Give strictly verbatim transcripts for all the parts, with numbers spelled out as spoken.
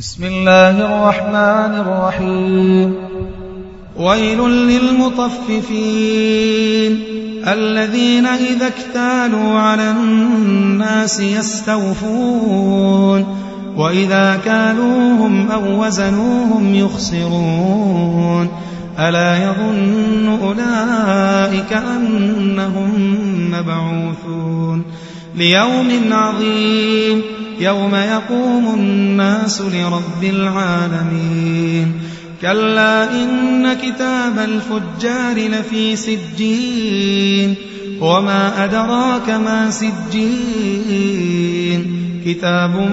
بسم الله الرحمن الرحيم. ويل للمطففين الذين إذا اكتالوا على الناس يستوفون وإذا كالوهم أو وزنوهم يخسرون ألا يظن أولئك أنهم مبعوثون ليوم عظيم يوم يقوم الناس لرب العالمين. كلا إن كتاب الفجار لفي سجين وما أدراك ما سجين كتاب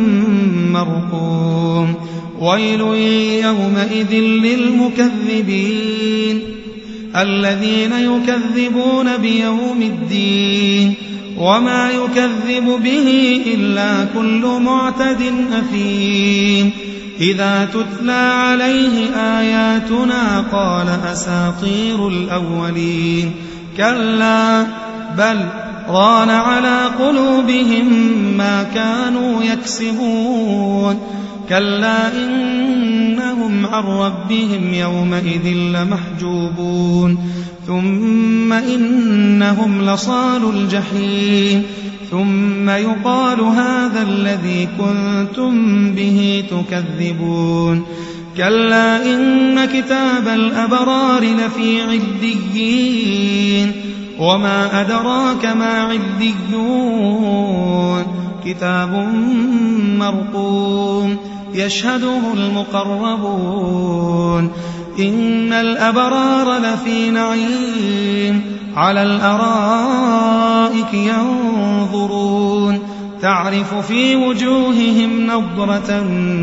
مرقوم. ويل يومئذ للمكذبين الذين يكذبون بيوم الدين وما يكذب به إلا كل معتد أثيم. إذا تتلى عليه آياتنا قال أساطير الأولين كلا بل ران على قلوبهم ما كانوا يكسبون. كلا إنهم عن ربهم يومئذ لمحجوبون ثم إنهم لصالوا الجحيم ثم يقال هذا الذي كنتم به تكذبون. كلا إن كتاب الأبرار لفي عليين وما أدراك ما عليون كتاب مرقوم يشهده المقربون. إن الأبرار لفي نعيم على الأرائك ينظرون تعرف في وجوههم نضرة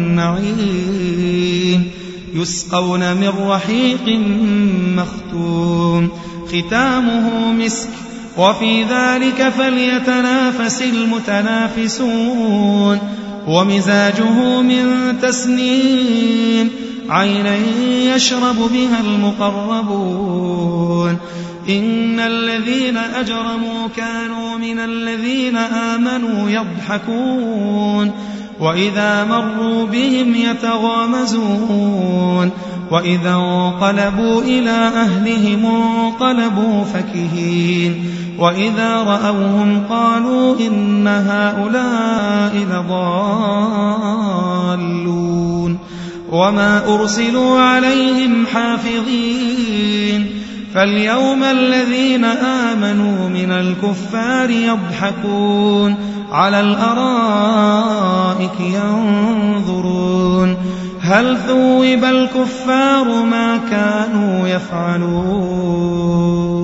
النعيم يسقون من رحيق مختوم ختامه مسك وفي ذلك فليتنافس المتنافسون. ومزاجه من تسنيم عينا يشرب بها المقربون. إن الذين أجرموا كانوا من الذين آمنوا يضحكون وإذا مروا بهم يتغامزون وإذا انقلبوا إلى أهلهم انقلبوا فكهين وإذا رأوهم قالوا إن هؤلاء لضالون. وما أرسلوا عليهم حافظين فاليوم الذين آمنوا من الكفار يضحكون على الأرائك ينظرون هل ثوب الكفار ما كانوا يفعلون.